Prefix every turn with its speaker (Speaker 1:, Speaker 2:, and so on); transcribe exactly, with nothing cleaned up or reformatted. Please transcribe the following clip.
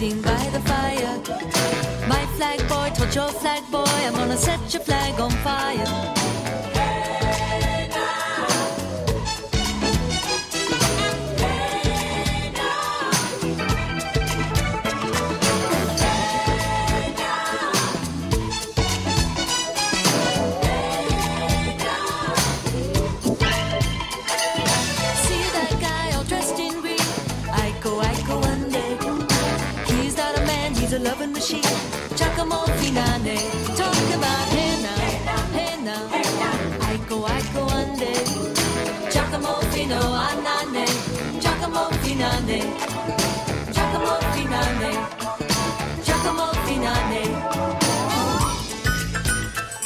Speaker 1: sitting by the fire. My flag boy told your flag boy, I'm gonna set your flag on fire. A loving machine, Giacomo Finane. Talk about hey now, hey now, hey now. Aiko, Aiko, Ande. Giacomo Fino, Anane. Giacomo Finane.